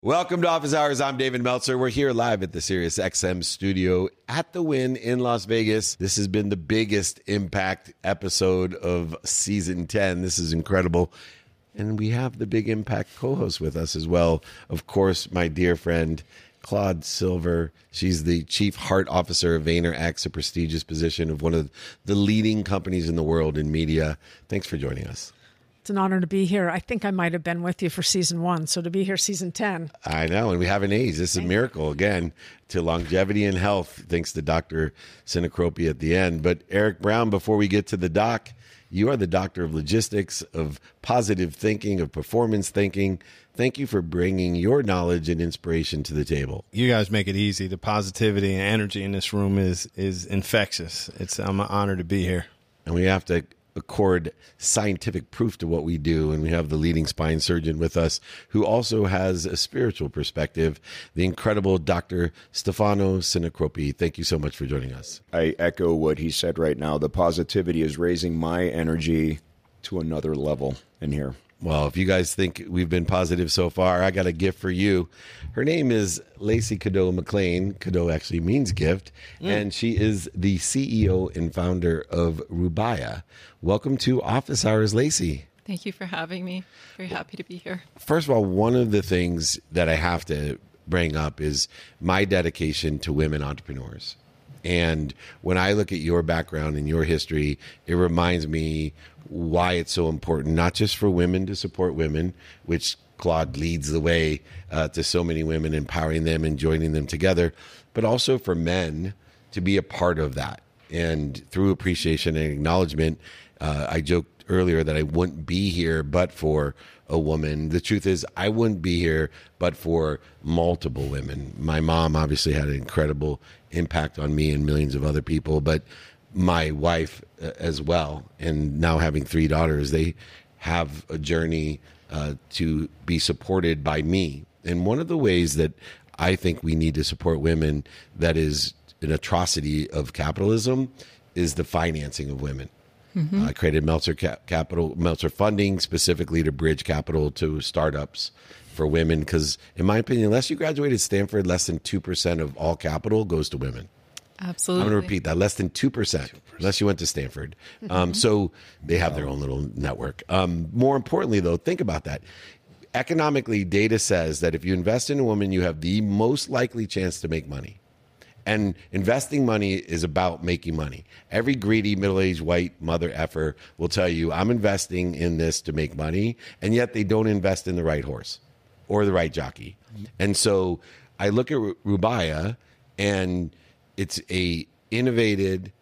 Welcome to Office Hours. I'm David Meltzer. We're here live at the Sirius XM studio at the Wynn in Las Vegas. This has been the biggest Impact episode of season 10. This is incredible. And we have the Big Impact co-host with us as well. Of course, my dear friend, Claude Silver. She's the Chief Heart Officer of VaynerX, a prestigious position of one of the leading companies in the world in media. Thanks for joining us. It's an honor to be here. I think I might have been with you for season 1, so to be here season 10. I know, and we haven't aged. This is a miracle, again, to longevity and health, thanks to Dr. Sinacropi at the end. But Eric Brown, before we get to the doc, you are the doctor of logistics, of positive thinking, of performance thinking. Thank you for bringing your knowledge and inspiration to the table. You guys make it easy. The positivity and energy in this room is infectious. I'm an honor to be here. And we have to accord scientific proof to what we do, and we have the leading spine surgeon with us who also has a spiritual perspective, the incredible Dr. Stefano Sinacropi. Thank you so much for joining us. I echo what he said right now. The positivity is raising my energy to another level in here. Well, if you guys think we've been positive so far, I got a gift for you. Her name is Lacey Cadeau McLean. Cadeau actually means gift. And she is the CEO and founder of Rubaya. Welcome to Office Hours, Lacey. Thank you for having me. Very happy to be here. First of all, one of the things that I have to bring up is my dedication to women entrepreneurs. And when I look at your background and your history, it reminds me why it's so important, not just for women to support women, which Claude leads the way to so many women, empowering them and joining them together, but also for men to be a part of that. And through appreciation and acknowledgement, I joked earlier that I wouldn't be here but for a woman. The truth is, I wouldn't be here but for multiple women. My mom obviously had an incredible impact on me and millions of other people, but my wife as well. And now having 3 daughters, they have a journey to be supported by me. And one of the ways that I think we need to support women that is an atrocity of capitalism is the financing of women. Mm-hmm. I created Meltzer Capital, Meltzer Funding, specifically to bridge capital to startups for women. Because in my opinion, unless you graduated Stanford, less than 2% of all capital goes to women. Absolutely. I'm going to repeat that. Less than 2%, unless you went to Stanford. So they have their own little network. More importantly, though, think about that. Economically, data says that if you invest in a woman, you have the most likely chance to make money. And investing money is about making money. Every greedy, middle-aged white mother effer will tell you, I'm investing in this to make money, and yet they don't invest in the right horse or the right jockey. And so I look at Rubaya, and it's a innovative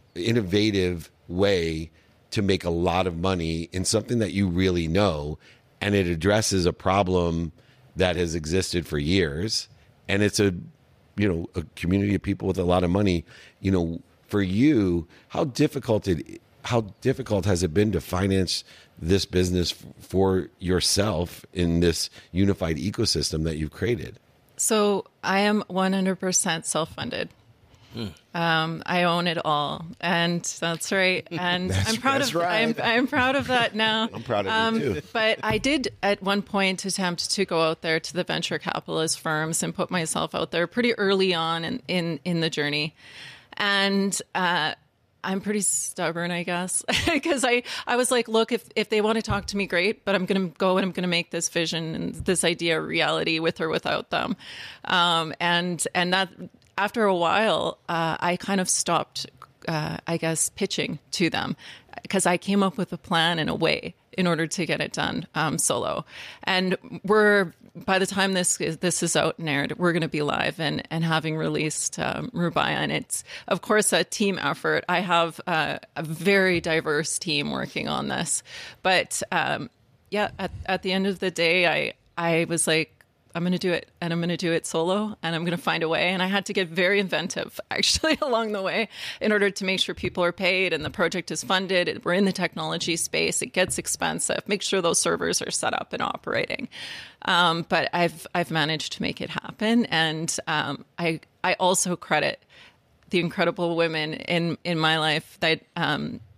way to make a lot of money in something that you really know, and it addresses a problem that has existed for years, and it's a community of people with a lot of money. For you, how difficult has it been to finance this business for yourself in this unified ecosystem that you've created? So I am 100% self-funded. I own it all, and that's right. And I'm proud of. Right. I'm proud of that now. I'm proud of you too. But I did at one point attempt to go out there to the venture capitalist firms and put myself out there pretty early on in the journey, and I'm pretty stubborn, I guess, because I was like, look, if they want to talk to me, great, but I'm going to go and I'm going to make this vision and this idea a reality with or without them, and that. After a while, I kind of stopped, pitching to them because I came up with a plan and a way in order to get it done solo. And by the time this is out and aired, we're going to be live and having released Rubaya. And it's, of course, a team effort. I have a very diverse team working on this. But at the end of the day, I was like, I'm going to do it, and I'm going to do it solo, and I'm going to find a way. And I had to get very inventive, actually, along the way in order to make sure people are paid and the project is funded. We're in the technology space. It gets expensive. Make sure those servers are set up and operating. But I've managed to make it happen. And I also credit the incredible women in my life that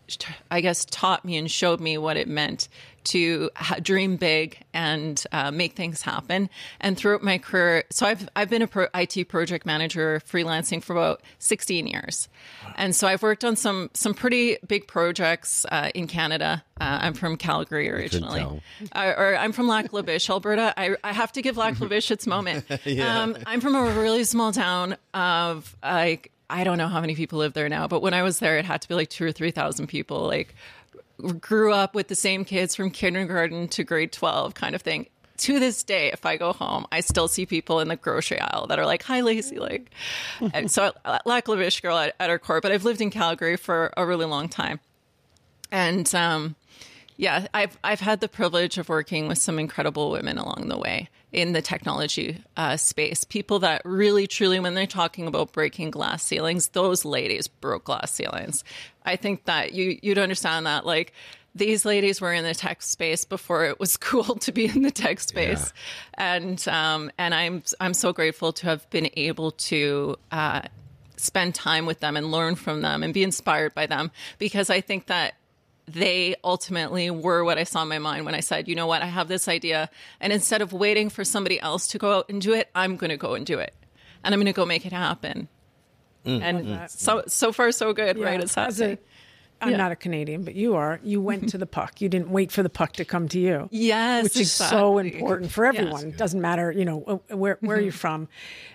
I guess, taught me and showed me what it meant to dream big and make things happen. And throughout my career, so I've been a IT project manager freelancing for about 16 years. And so I've worked on some pretty big projects in Canada. I'm from Calgary originally. Or I'm from Lac La Biche, Alberta. I have to give Lac La Biche its moment. I'm from a really small town of like, I don't know how many people live there now, but when I was there, it had to be like 2,000 or 3,000 people. Like, grew up with the same kids from kindergarten to grade 12 kind of thing. To this day, if I go home, I still see people in the grocery aisle that are like, "Hi, Lacey." Like, and so Lac La Biche girl at our core, but I've lived in Calgary for a really long time. And yeah, I've had the privilege of working with some incredible women along the way in the technology space. People that really, truly, when they're talking about breaking glass ceilings, those ladies broke glass ceilings. I think that you'd understand that. Like, these ladies were in the tech space before it was cool to be in the tech space, and I'm so grateful to have been able to spend time with them and learn from them and be inspired by them, because I think that they ultimately were what I saw in my mind when I said, you know what, I have this idea, and instead of waiting for somebody else to go out and do it, I'm going to go and do it, and I'm going to go make it happen. And so far so good, right? It's happening. I'm not a Canadian, but you are. You went to the puck. You didn't wait for the puck to come to you. Yes, which is so important for everyone. It doesn't matter, where you're from.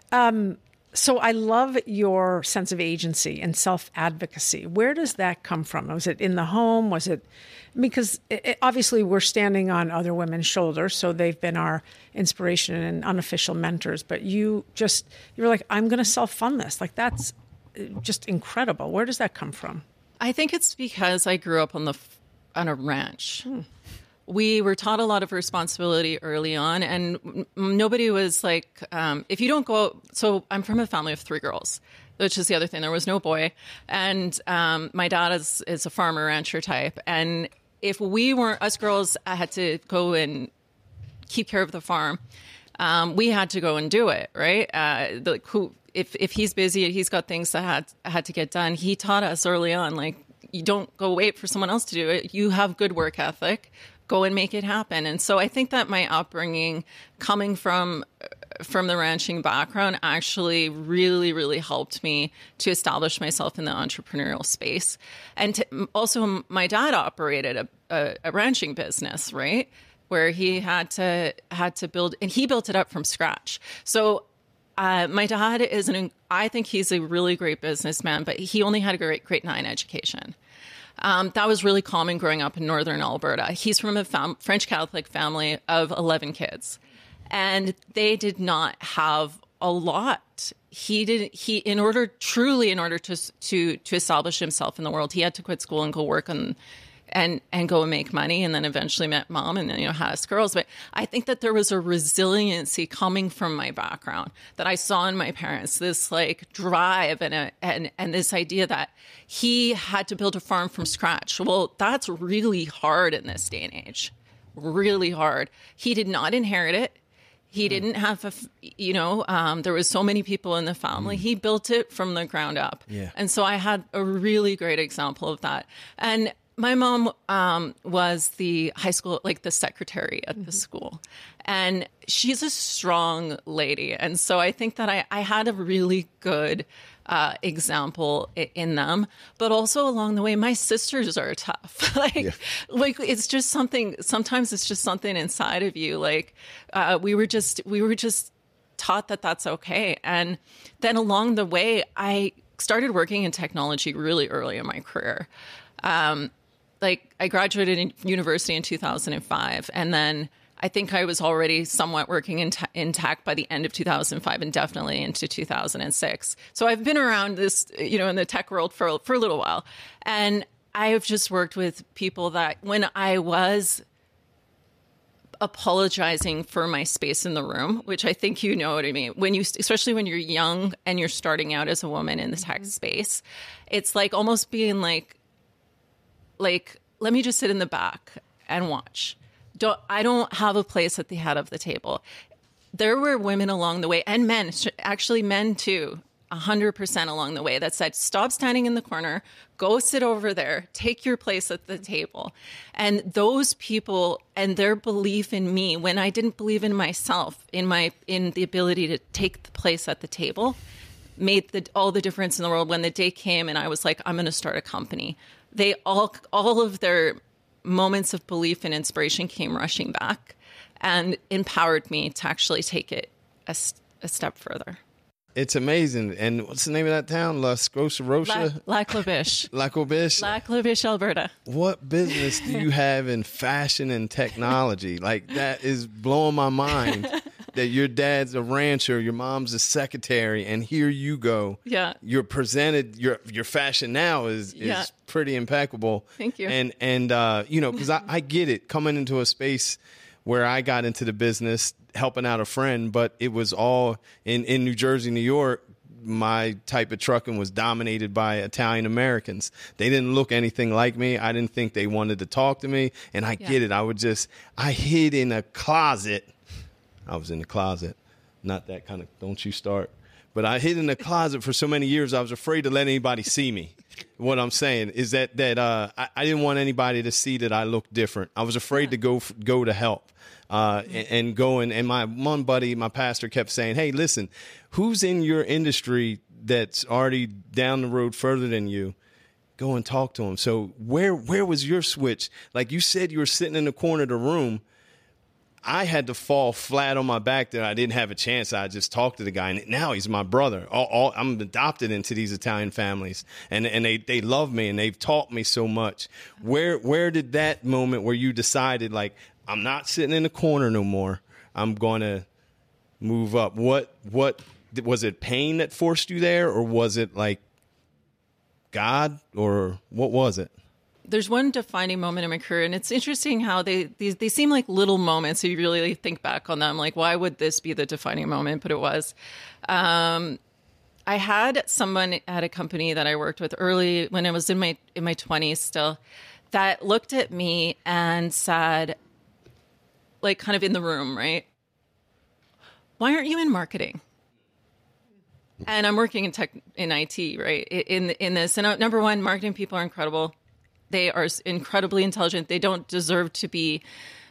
So I love your sense of agency and self-advocacy. Where does that come from? Was it in the home? Was it because obviously we're standing on other women's shoulders, so they've been our inspiration and unofficial mentors. But you're like, I'm going to self-fund this. Like, that's just incredible. Where does that come from? I think it's because I grew up on a ranch. We were taught a lot of responsibility early on, and nobody was like, if you don't go. So I'm from a family of 3 girls, which is the other thing. There was no boy, and my dad is a farmer rancher type. And if we weren't, us girls, I had to go and keep care of the farm. We had to go and do it, right? If he's busy and he's got things that had to get done, he taught us early on, like, you don't go wait for someone else to do it. You have good work ethic. Go and make it happen. And so I think that my upbringing, coming from the ranching background, actually really, really helped me to establish myself in the entrepreneurial space. And also, my dad operated a ranching business, right, where he had to build, and he built it up from scratch. So my dad I think he's a really great businessman, but he only had a grade 9 education. That was really common growing up in northern Alberta. He's from a French Catholic family of 11 kids, and they did not have a lot. In order to establish himself in the world, he had to quit school and go work and go and make money, and then eventually met Mom, and then had us girls. But I think that there was a resiliency coming from my background that I saw in my parents, this like drive and this idea that he had to build a farm from scratch. Well, that's really hard in this day and age, really hard. He did not inherit it. He didn't have there was so many people in the family. He built it from the ground up. Yeah. And so I had a really great example of that. And my mom was the high school, like the secretary at the school, and she's a strong lady. And so I think that I had a really good example in them, but also along the way, my sisters are tough. Like it's just something, sometimes it's just something inside of you. Like we were just taught that that's okay. And then along the way, I started working in technology really early in my career. Like I graduated in university in 2005, and then I think I was already somewhat working in tech by the end of 2005 and definitely into 2006. So I've been around this, in the tech world for a little while. And I have just worked with people that when I was apologizing for my space in the room, which I think you know what I mean, especially when you're young and you're starting out as a woman in the tech space, it's like almost being like, let me just sit in the back and watch. I don't have a place at the head of the table. There were women along the way, and men, actually men too, 100% along the way that said, stop standing in the corner, go sit over there, take your place at the table. And those people and their belief in me, when I didn't believe in myself, in the ability to take the place at the table, made all the difference in the world. When the day came and I was like, I'm going to start a company, they all of their moments of belief and inspiration came rushing back and empowered me to actually take it a step further. It's amazing. And what's the name of that town? La Scotia-Rocha? Lac La Biche. Lac La Biche? Lac La Biche, Alberta. What business do you have in fashion and technology? Like, that is blowing my mind that your dad's a rancher, your mom's a secretary, and here you go. Yeah. You're presented, your fashion now is pretty impeccable. Thank you. And you know, because I get it, coming into a space where I got into the business, helping out a friend, but it was all in New Jersey, New York. My type of trucking was dominated by Italian Americans. They didn't look anything like me. I didn't think they wanted to talk to me. And I get it. I hid in a closet. I was in the closet. Not that kind of, don't you start. But I hid in the closet for so many years, I was afraid to let anybody see me. What I'm saying is that I didn't want anybody to see that I looked different. I was afraid to go to help. And my one buddy, my pastor, kept saying, hey, listen, who's in your industry that's already down the road further than you? Go and talk to him. So where was your switch? Like you said, you were sitting in the corner of the room. I had to fall flat on my back that I didn't have a chance. I just talked to the guy, and now he's my brother. I'm adopted into these Italian families, and they love me, and they've taught me so much. Where did that moment where you decided, like, I'm not sitting in the corner no more, I'm going to move up? What was it, pain that forced you there, or was it like God, or what was it? There's one defining moment in my career, and it's interesting how they seem like little moments. If you really think back on them, like, why would this be the defining moment? But it was. I had someone at a company that I worked with early when I was in my 20s still, that looked at me and said, like, kind of in the room, right? Why aren't you in marketing? And I'm working in tech, in IT, right? In this, and number one, marketing people are incredible. They are incredibly intelligent. They don't deserve to be,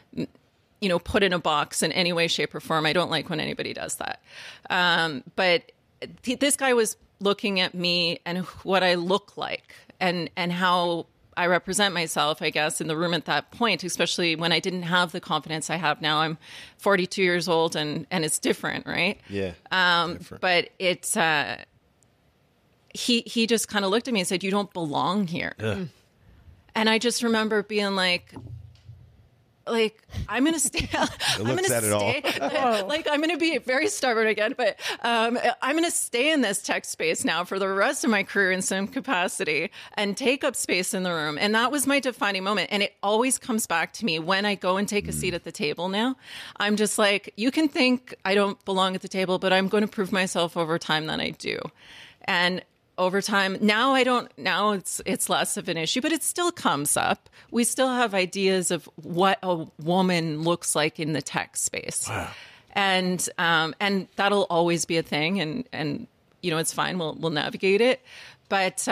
put in a box in any way, shape, or form. I don't like when anybody does that. But this guy was looking at me and what I look like and how I represent myself, I guess, in the room at that point, especially when I didn't have the confidence I have now. I'm 42 years old and it's different, right? Yeah. Different. But it's, he just kind of looked at me and said, you don't belong here. Ugh. And I just remember being like I'm going to stay. I'm going to stay. Like, I'm going to be very stubborn again, but I'm going to stay in this tech space now for the rest of my career in some capacity and take up space in the room. And that was my defining moment. And it always comes back to me when I go and take a seat at the table now. I'm just like, you can think I don't belong at the table, but I'm going to prove myself over time that I do. And over time, now it's less of an issue, but it still comes up. We still have ideas of what a woman looks like in the tech space. Wow. And that'll always be a thing. And it's fine. We'll navigate it. But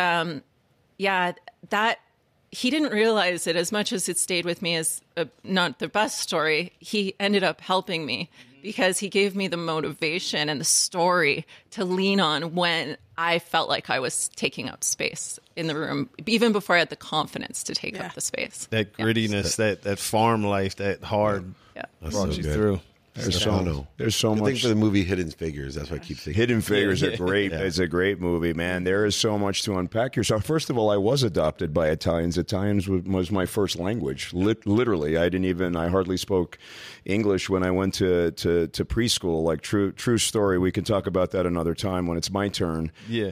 that he didn't realize it as much as it stayed with me as not the best story. He ended up helping me because he gave me the motivation and the story to lean on when I felt like I was taking up space in the room, even before I had the confidence to take up the space. That grittiness, that farm life, that hard brought you through. There's so much. I think for the movie Hidden Figures, that's what I keep thinking. Hidden Figures are great. Yeah. It's a great movie, man. There is so much to unpack here. So first of all, I was adopted by Italians. Italian was my first language. Literally, I hardly spoke English when I went to preschool. Like true story. We can talk about that another time when it's my turn. Yeah.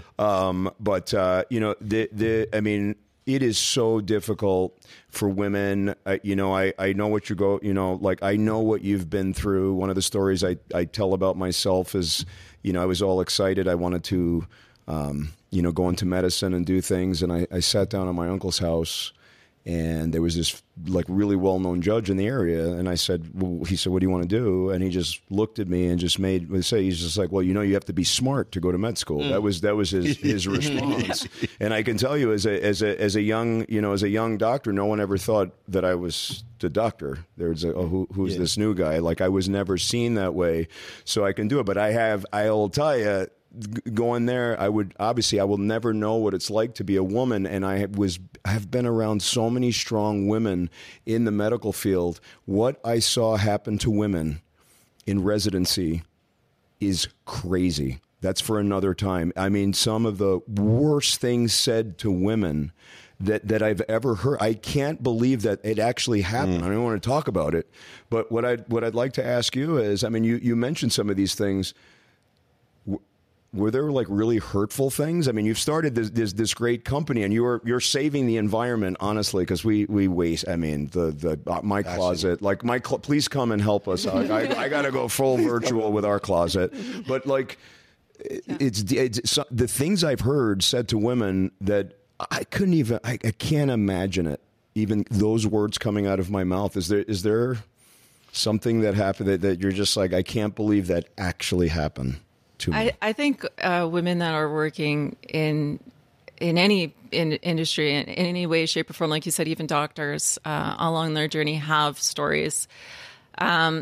It is so difficult for women. I know what you go, I know what you've been through. One of the stories I tell about myself is, I was all excited. I wanted to, go into medicine and do things. And I sat down at my uncle's house And there was this like really well-known judge in the area, and I said, well, he said, what do you want to do? And he just looked at me and just he's just like, well, you have to be smart to go to med school. That was his response. And I can tell you, as a young doctor, no one ever thought that I was the doctor. There's who's this new guy? Like, I was never seen that way, so I can do it. But I'll tell you, going there, I will never know what it's like to be a woman, and I've been around so many strong women in the medical field. What I saw happen to women in residency is crazy. That's for another time. I mean, some of the worst things said to women that I've ever heard. I can't believe that it actually happened. I don't want to talk about it, but what I'd like to ask you is, I mean, you mentioned some of these things. Were there like really hurtful things? I mean, you've started this great company, and you're saving the environment, honestly, because we waste. I mean, my closet, like please come and help us. I got to go full virtual with our closet, but like, it's the things I've heard said to women that I couldn't even. I can't imagine it. Even those words coming out of my mouth. Is there something that happened that you're just like, I can't believe that actually happened? I think women that are working in any industry in any way, shape, or form, like you said, even doctors along their journey have stories. I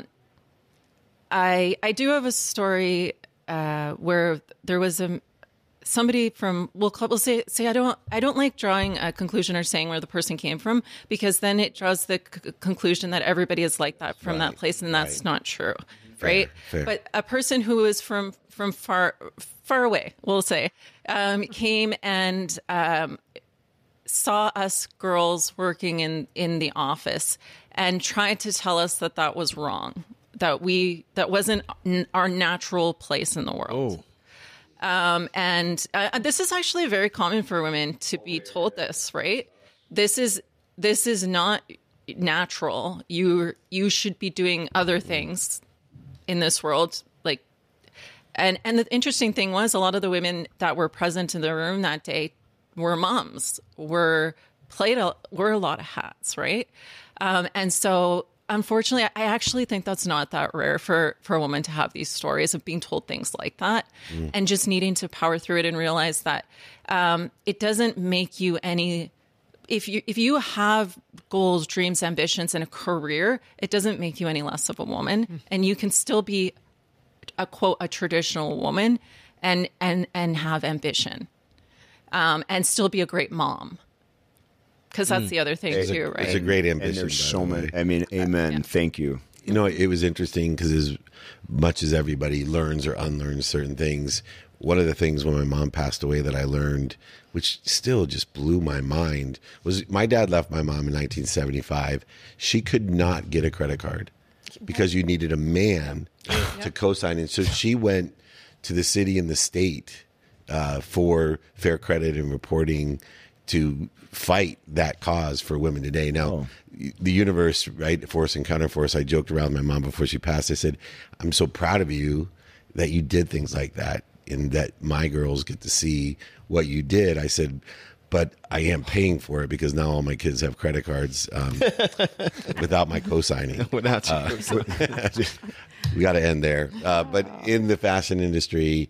do have a story where there was somebody from we'll say I don't like drawing a conclusion or saying where the person came from, because then it draws the conclusion that everybody is like that from that place, and that's not true. Right. Fair. But a person who is from far away, we'll say, came and saw us girls working in the office and tried to tell us that was wrong, that wasn't our natural place in the world. And this is actually very common for women to be told this, right? This is not natural. You should be doing other things in this world, like, and the interesting thing was, a lot of the women that were present in the room that day were moms, were a lot of hats, right? And so, unfortunately, I actually think that's not that rare for a woman to have these stories of being told things like that, and just needing to power through it and realize that it doesn't make you any. If you have goals, dreams, ambitions, and a career, it doesn't make you any less of a woman, and you can still be a traditional woman and have ambition, and still be a great mom. Because that's the other thing too, right? It's a great ambition. And there's so many. I mean, amen. Yeah. Thank you. You know, it was interesting because as much as everybody learns or unlearns certain things, one of the things when my mom passed away that I learned, which still just blew my mind, was my dad left my mom in 1975. She could not get a credit card because you needed a man to co-sign. And so she went to the city and the state for fair credit and reporting to fight that cause for women today. Now, the universe, right, force and counterforce, I joked around with my mom before she passed. I said, I'm so proud of you that you did things like that and that my girls get to see what you did. I said, but I am paying for it because now all my kids have credit cards without my co-signing. Without you co-signing. We got to end there. But in the fashion industry,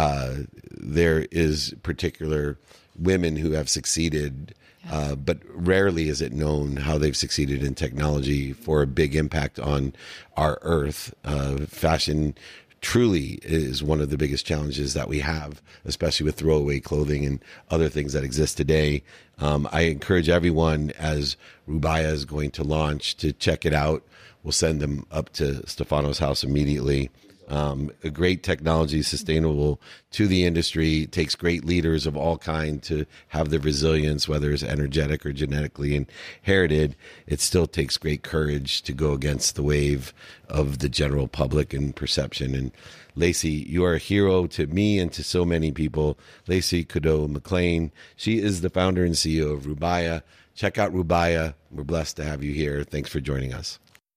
there is particular women who have succeeded, but rarely is it known how they've succeeded in technology for a big impact on our earth. Fashion truly is one of the biggest challenges that we have, especially with throwaway clothing and other things that exist today. I encourage everyone, as Rubaya is going to launch, to check it out. We'll send them up to Stefano's house immediately. A great technology, sustainable to the industry, takes great leaders of all kinds to have the resilience, whether it's energetic or genetically inherited. It still takes great courage to go against the wave of the general public and perception. And Lacey, you are a hero to me and to so many people. Lacey Cadeau-McLean, she is the founder and CEO of Rubaya. Check out Rubaya. We're blessed to have you here. Thanks for joining us.